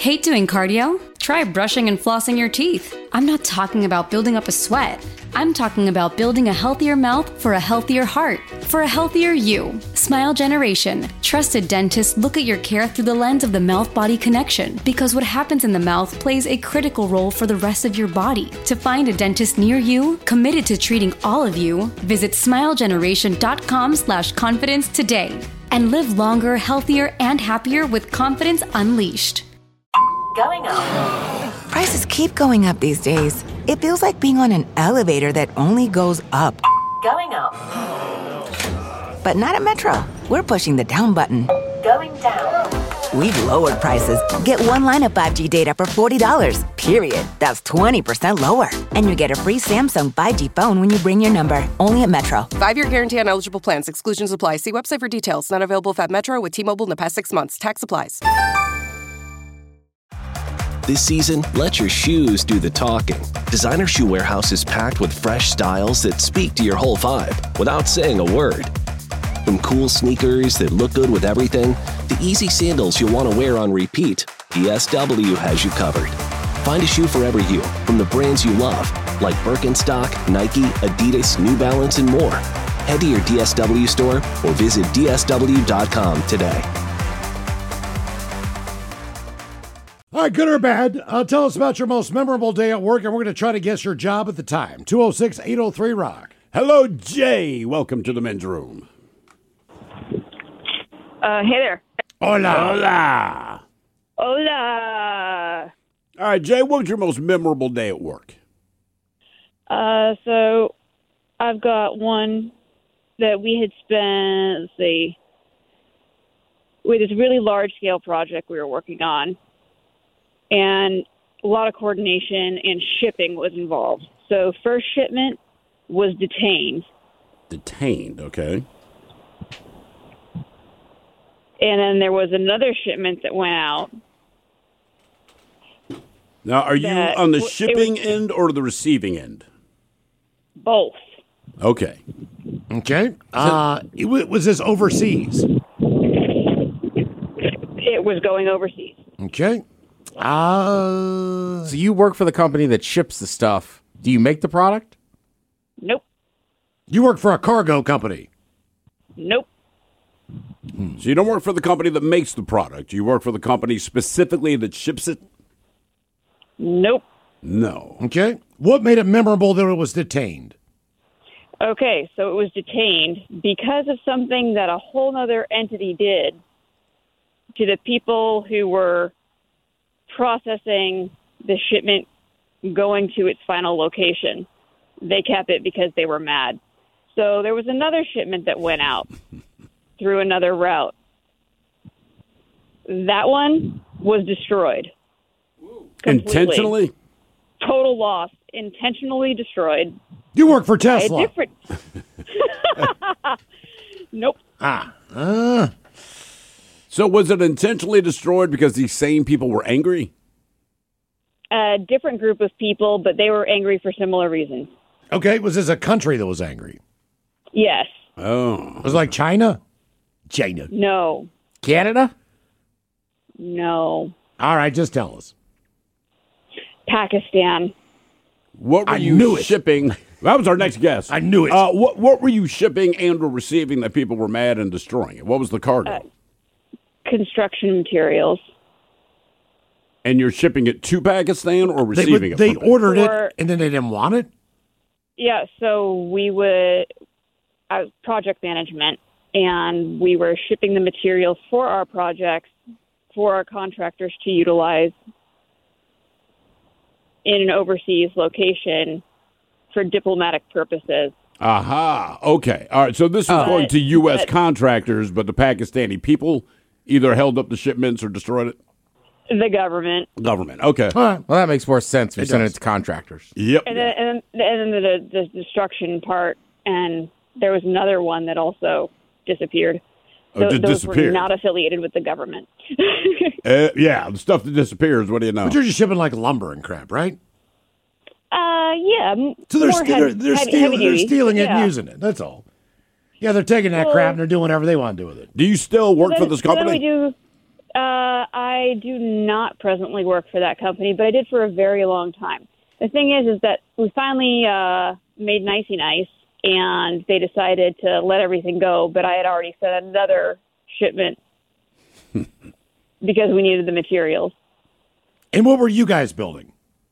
Hate doing cardio? Try brushing and flossing your teeth. I'm not talking about building up a sweat. I'm talking about building a healthier mouth for a healthier heart, for a healthier you. Smile Generation. Trusted dentists look at your care through the lens of the mouth-body connection, because what happens in the mouth plays a critical role for the rest of your body. To find a dentist near you, committed to treating all of you, visit smilegeneration.com/confidence today. And live longer, healthier, and happier with confidence unleashed. Going up. Prices keep going up these days. It feels like being on an elevator that only goes up. Going up. But not at Metro. We're pushing the down button. Going down. We've lowered prices. Get one line of 5G data for $40, period. That's 20% lower. And you get a free Samsung 5G phone when you bring your number. Only at Metro. 5-year guarantee on eligible plans. Exclusions apply. See website for details. Not available if at Metro with T-Mobile in the past 6 months. Tax applies. This season, let your shoes do the talking. Designer Shoe Warehouse is packed with fresh styles that speak to your whole vibe without saying a word. From cool sneakers that look good with everything, to easy sandals you'll want to wear on repeat, DSW has you covered. Find a shoe for every you from the brands you love, like Birkenstock, Nike, Adidas, New Balance, and more. Head to your DSW store or visit DSW.com today. All right, good or bad, tell us about your most memorable day at work, and we're going to try to guess your job at the time. 206-803-ROCK. Hello, Jay. Welcome to the men's room. Hey there. Hola. Hola. Hola. All right, Jay, what was your most memorable day at work? So I've got one that we had spent, let's see, with this really large-scale project we were working on. And a lot of coordination and shipping was involved. So first shipment was detained. Detained, okay. And then there was another shipment that went out. Now, are you on the shipping end or the receiving end? Both. Okay. Okay. Was this overseas? It was going overseas. Okay. So you work for the company that ships the stuff. Do you make the product? Nope. You work for a cargo company? Nope. So you don't work for the company that makes the product. You work for the company specifically that ships it? Nope. No. Okay. What made it memorable that it was detained? Okay, so it was detained because of something that a whole other entity did to the people who were processing the shipment going to its final location. They kept it because they were mad. So there was another shipment that went out through another route. That one was destroyed. Completely. Intentionally? Total loss. Intentionally destroyed. You work for Tesla. Nope. So was it intentionally destroyed because these same people were angry? A different group of people, but they were angry for similar reasons. Okay, was this a country that was angry? Yes. Oh. Was it like China? China. No. Canada? No. All right, just tell us. Pakistan. What were I you knew it. shipping? That was our next guess. I knew it. What were you shipping and or receiving that people were mad and destroying it? What was the cargo? Construction materials. And you're shipping it to Pakistan or receiving it? They from ordered Or- it, and then they didn't want it? Yeah, so we would, I was project management, and we were shipping the materials for our projects for our contractors to utilize in an overseas location for diplomatic purposes. Aha. Okay. All right. So this was going to U.S. contractors, but the Pakistani people either held up the shipments or destroyed it? The government. Government. Okay. All right. Well, that makes more sense if you're sending it does. to contractors. Yep. And then the destruction part, and there was another one that also disappeared. Oh, Those were disappeared. not affiliated with the government. Yeah, the stuff that disappears, what do you know? But you're just shipping like lumber and crap, right? Yeah. So they're more they're heavy-duty. stealing it Yeah. and using it. That's all. Yeah, they're taking that crap and they're doing whatever they want to do with it. Do you still work for this So then company? we do. I do not presently work for that company, but I did for a very long time. The thing is that we finally made Nicey Nice, and they decided to let everything go, but I had already sent another shipment because we needed the materials. And what were you guys building?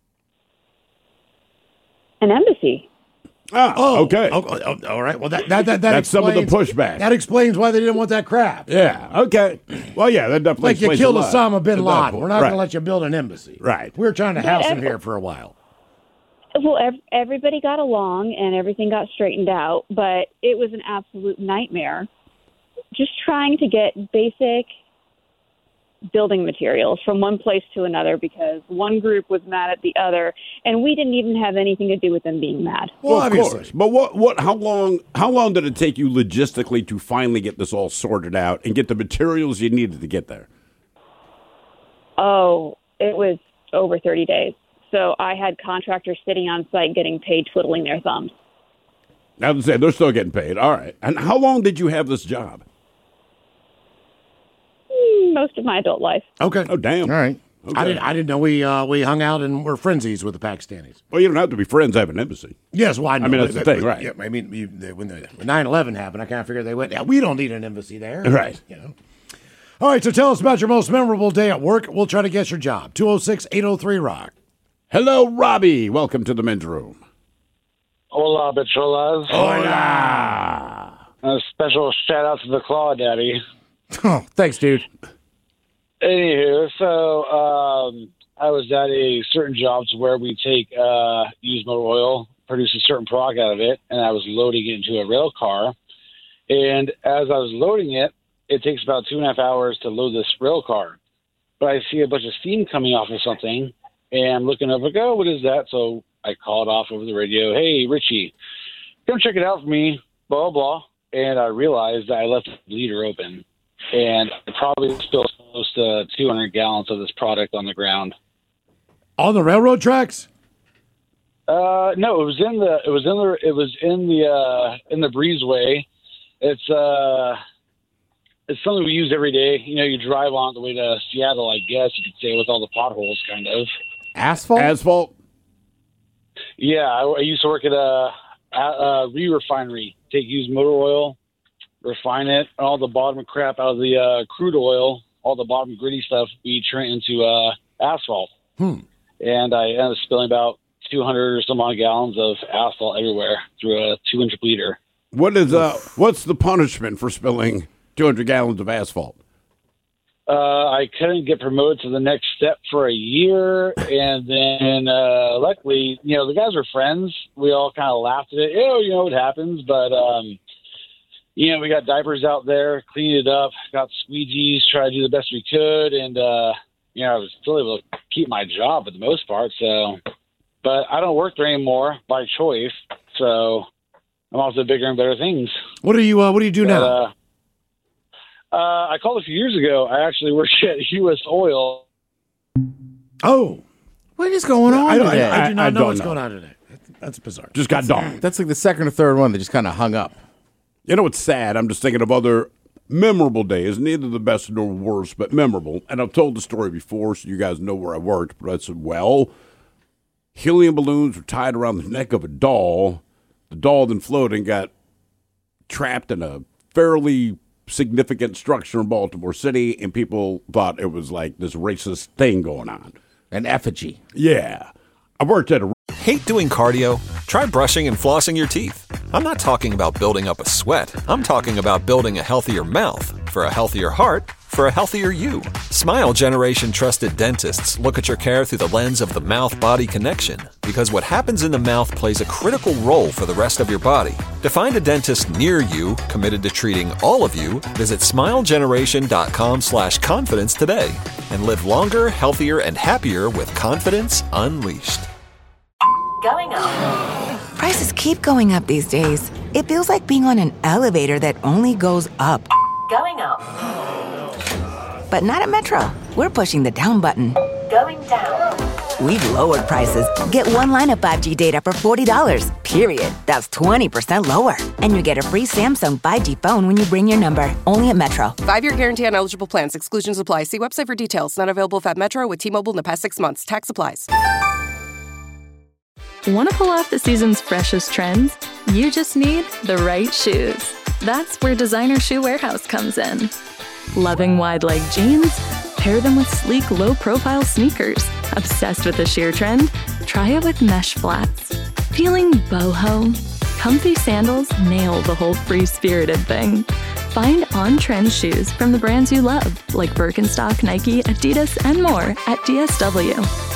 An embassy. Okay. All right. Well, that's some of the pushback. That explains why they didn't want that crap. Yeah. Okay. Well, yeah, that definitely like you explains killed a lot Osama bin to that Laden. point. We're not going to let you build an embassy. Right. We were trying to house him here for a while. Well, everybody got along and everything got straightened out, but it was an absolute nightmare just trying to get basic building materials from one place to another because one group was mad at the other, and we didn't even have anything to do with them being mad. Well, of course. But how long did it take you logistically to finally get this all sorted out and get the materials you needed to get there? Oh, it was over 30 days. So I had contractors sitting on site getting paid, twiddling their thumbs. Now to say they're still getting paid. All right. And how long did you have this job? Most of my adult life. Okay. Oh, damn. All right. Okay. I didn't know we hung out and were friendsies with the Pakistanis. Well, you don't have to be friends to have an embassy. Yes, well, I know. I mean, that's the thing, right? Yeah, I mean, when 9/11 happened, I kind of figured they went, yeah, we don't need an embassy there. Right. You know. All right, so tell us about your most memorable day at work. We'll try to guess your job. 206-803-ROCK. Hello, Robbie. Welcome to the men's room. Hola, bicholas. Hola. A special shout out to the Claw Daddy. Oh, thanks, dude. Anywho, so I was at a certain job to where we take used motor oil, produce a certain product out of it, and I was loading it into a rail car. And as I was loading it, it takes about 2.5 hours to load this rail car. But I see a bunch of steam coming off of something, and I'm looking over, go, what is that? So I called off over the radio, hey, Richie, come check it out for me, blah, blah. And I realized that I left the bleeder open. And I probably spilled close to 200 gallons of this product on the ground. On the railroad tracks? No, it was in the breezeway. It's something we use every day. You know, you drive on the way to Seattle, I guess you could say, with all the potholes, kind of. Asphalt? Yeah, I used to work at a re-refinery. Take used motor oil, refine it, and all the bottom crap out of the crude oil, all the bottom gritty stuff, we turn it into asphalt. And I ended up spilling about 200 or some odd gallons of asphalt everywhere through a 2-inch bleeder. What's the punishment for spilling 200 gallons of asphalt? I couldn't get promoted to the next step for a year, and then luckily, you know, the guys were friends. We all kind of laughed at it. Oh, you know what happens, but you know, we got diapers out there, cleaned it up, got squeegees, tried to do the best we could, and you know, I was still able to keep my job for the most part. So, but I don't work there anymore by choice. So I'm also bigger and better things. What do you do now? I called a few years ago. I actually work at U.S. Oil. Oh. What is going on today? I do not know what's going on today. That's bizarre. Just got done. That's like the second or third one that just kind of hung up. You know what's sad? I'm just thinking of other memorable days, neither the best nor worst, but memorable. And I've told the story before, so you guys know where I worked. But I said, well, helium balloons were tied around the neck of a doll. The doll then floated and got trapped in a fairly significant structure in Baltimore City, and people thought it was like this racist thing going on. An effigy. Yeah. I worked at a... Hate doing cardio? Try brushing and flossing your teeth. I'm not talking about building up a sweat. I'm talking about building a healthier mouth. For a healthier heart, for a healthier you. Smile Generation trusted dentists look at your care through the lens of the mouth-body connection, because what happens in the mouth plays a critical role for the rest of your body. To find a dentist near you committed to treating all of you, visit smilegeneration.com/confidence today and live longer, healthier, and happier with confidence unleashed. Going up. Prices keep going up these days. It feels like being on an elevator that only goes up. Going up. But not at Metro. We're pushing the down button. Going down. We've lowered prices. Get one line of 5G data for $40, period. That's 20% lower. And you get a free Samsung 5G phone when you bring your number. Only at Metro. 5-year guarantee on eligible plans. Exclusions apply. See website for details. Not available if at Metro with T-Mobile in the past 6 months. Tax applies. Want to pull off the season's freshest trends? You just need the right shoes. That's where Designer Shoe Warehouse comes in. Loving wide leg jeans? Pair them with sleek, low-profile sneakers. Obsessed with the sheer trend? Try it with mesh flats. Feeling boho? Comfy sandals nail the whole free-spirited thing. Find on-trend shoes from the brands you love, like Birkenstock, Nike, Adidas, and more at DSW.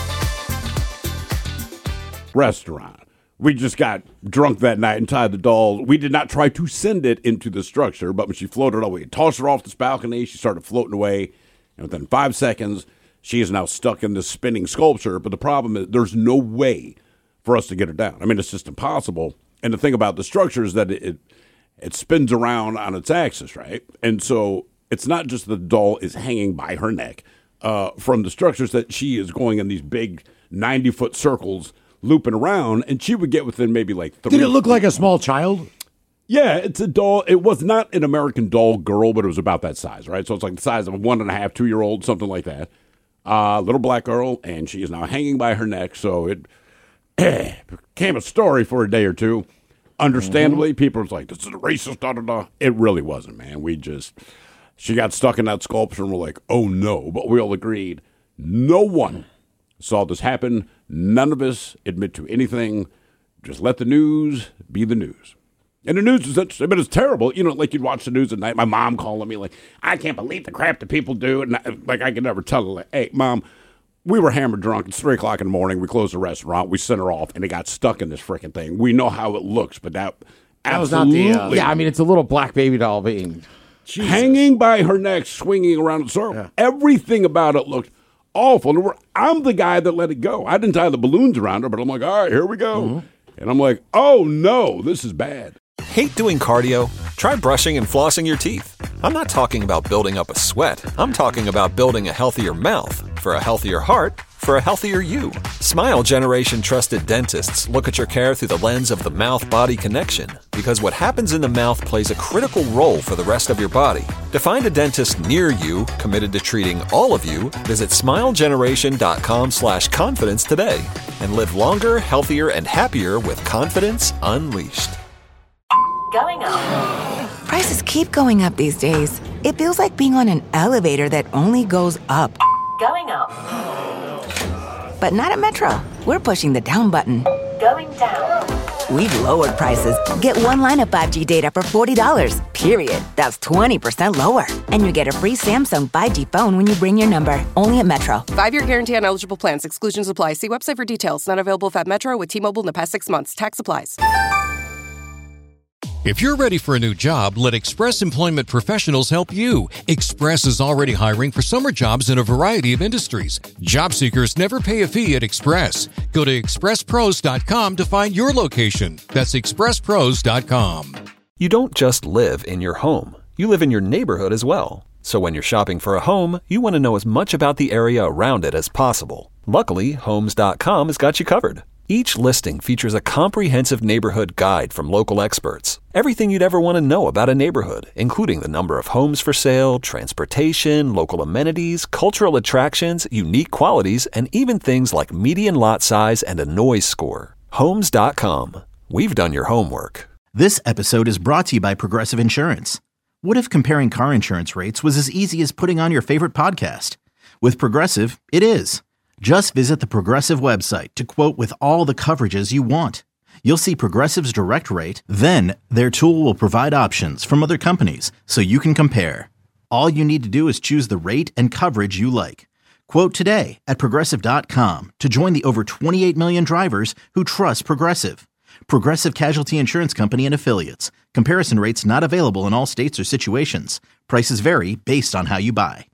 Restaurant. We just got drunk that night and tied the doll. We did not try to send it into the structure, but when she floated away, we tossed her off this balcony. She started floating away. And within 5 seconds, she is now stuck in this spinning sculpture. But the problem is there's no way for us to get her down. I mean, it's just impossible. And the thing about the structure is that it spins around on its axis, right? And so it's not just the doll is hanging by her neck from the structures that she is going in these big 90-foot circles looping around, and she would get within maybe like 3. Did it look like a small child? Yeah, it's a doll. It was not an American Doll girl, but it was about that size, right? So it's like the size of a 1.5, 2-year-old, something like that. Little black girl, and she is now hanging by her neck. So it became a story for a day or two. Understandably, people was like, this is a racist, da-da-da. It really wasn't, man. She got stuck in that sculpture, and we're like, oh, no. But we all agreed, no one saw this happen. None of us admit to anything. Just let the news be the news. And the news is interesting, but it's terrible. You know, like you'd watch the news at night. My mom calling me like, I can't believe the crap that people do. And I could never tell her, like, hey, Mom, we were hammered drunk. It's 3 o'clock in the morning. We closed the restaurant. We sent her off, and it got stuck in this freaking thing. We know how it looks, but that was not the... yeah, I mean, it's a little black baby doll being... Jesus. Hanging by her neck, swinging around in a circle. Yeah. Everything about it looked awful. And I'm the guy that let it go. I didn't tie the balloons around her, but I'm like, all right, here we go. Mm-hmm. And I'm like, oh, no, this is bad. Hate doing cardio? Try brushing and flossing your teeth. I'm not talking about building up a sweat. I'm talking about building a healthier mouth for a healthier heart for a healthier you. Smile Generation trusted dentists look at your care through the lens of the mouth-body connection, because what happens in the mouth plays a critical role for the rest of your body. To find a dentist near you committed to treating all of you, visit smilegeneration.com/confidence today and live longer, healthier, and happier with confidence unleashed. Going up. Prices keep going up these days. It feels like being on an elevator that only goes up. Going up. But not at Metro. We're pushing the down button. Going down. We've lowered prices. Get one line of 5G data for $40, period. That's 20% lower. And you get a free Samsung 5G phone when you bring your number. Only at Metro. 5-year guarantee on eligible plans. Exclusions apply. See website for details. Not available if at Metro with T-Mobile in the past 6 months. Tax applies. If you're ready for a new job, let Express Employment Professionals help you. Express is already hiring for summer jobs in a variety of industries. Job seekers never pay a fee at Express. Go to expresspros.com to find your location. That's expresspros.com. You don't just live in your home. You live in your neighborhood as well. So when you're shopping for a home, you want to know as much about the area around it as possible. Luckily, Homes.com has got you covered. Each listing features a comprehensive neighborhood guide from local experts. Everything you'd ever want to know about a neighborhood, including the number of homes for sale, transportation, local amenities, cultural attractions, unique qualities, and even things like median lot size and a noise score. Homes.com. We've done your homework. This episode is brought to you by Progressive Insurance. What if comparing car insurance rates was as easy as putting on your favorite podcast? With Progressive, it is. Just visit the Progressive website to quote with all the coverages you want. You'll see Progressive's direct rate, then their tool will provide options from other companies so you can compare. All you need to do is choose the rate and coverage you like. Quote today at Progressive.com to join the over 28 million drivers who trust Progressive. Progressive Casualty Insurance Company and Affiliates. Comparison rates not available in all states or situations. Prices vary based on how you buy.